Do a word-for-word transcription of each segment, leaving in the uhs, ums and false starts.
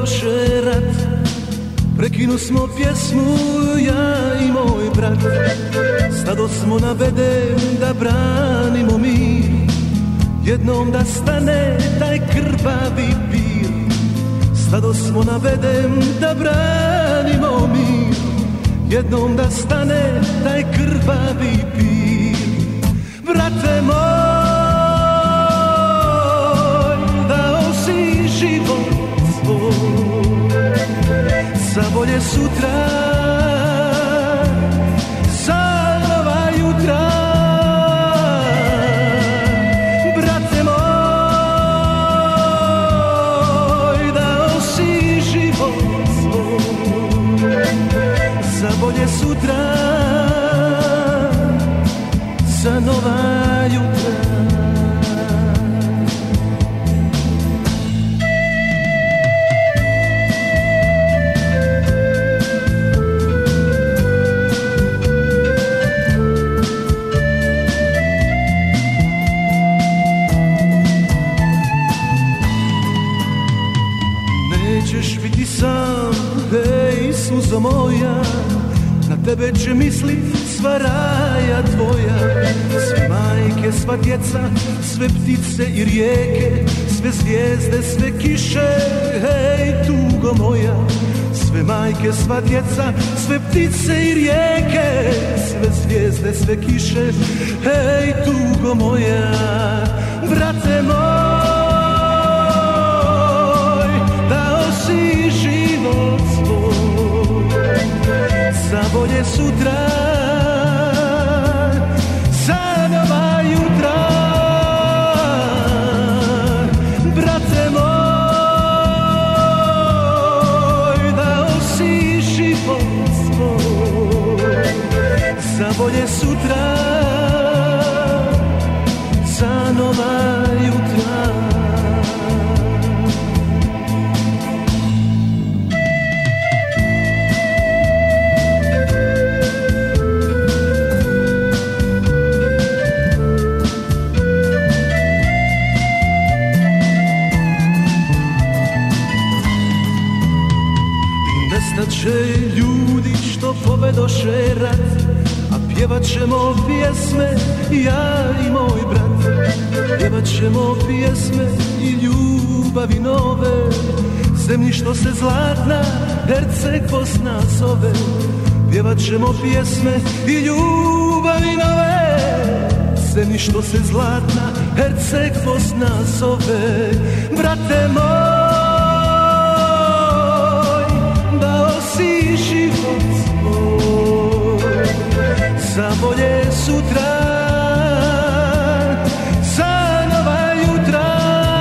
povedoše rat, prekinu smo pjesmu ja i moj brat. Stado smo navedem da branimo mir, jednom da stane taj krvavi pir. Stado smo navedem da branimo mir, jednom da stane taj krvavi pir. Brate moj, dao si život svoj za bolje sutra, za nova jutra. Brate moj, dao si život svoj za bolje sutra, za nova jutra. Nećeš biti sam, hej, suzo moja, na tebe će mislit sva raja tvoja. Sve majke, sva djeca, sve ptice i rijeke, sve zvijezde, sve kiše, hej, tugo moja. Sve majke, sva djeca, sve ptice i rijeke, sve zvijezde, sve kiše, hej, tugo moja. Brate moj, dao si život svoj za bolje sutra, za nova jutra. Brate moj, dao si život svoj za bolje sutra, za nova jutra. Će ljudi što povedoše rat, a pjevat ćemo pjesme ja i moj brat. Pjevat ćemo pjesme i ljubavi nove, zemlji što se zlatna Herceg Bosna zove. Pjevat ćemo pjesme i ljubavi nove, zemlji što se zlatna Herceg Bosna zove. Brate moj, si život svoj za bolje sutra, za nova jutra.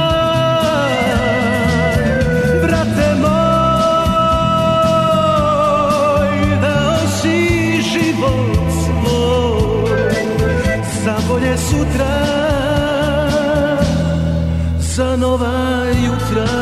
Brate moj, dao si život svoj za bolje sutra, za nova jutra.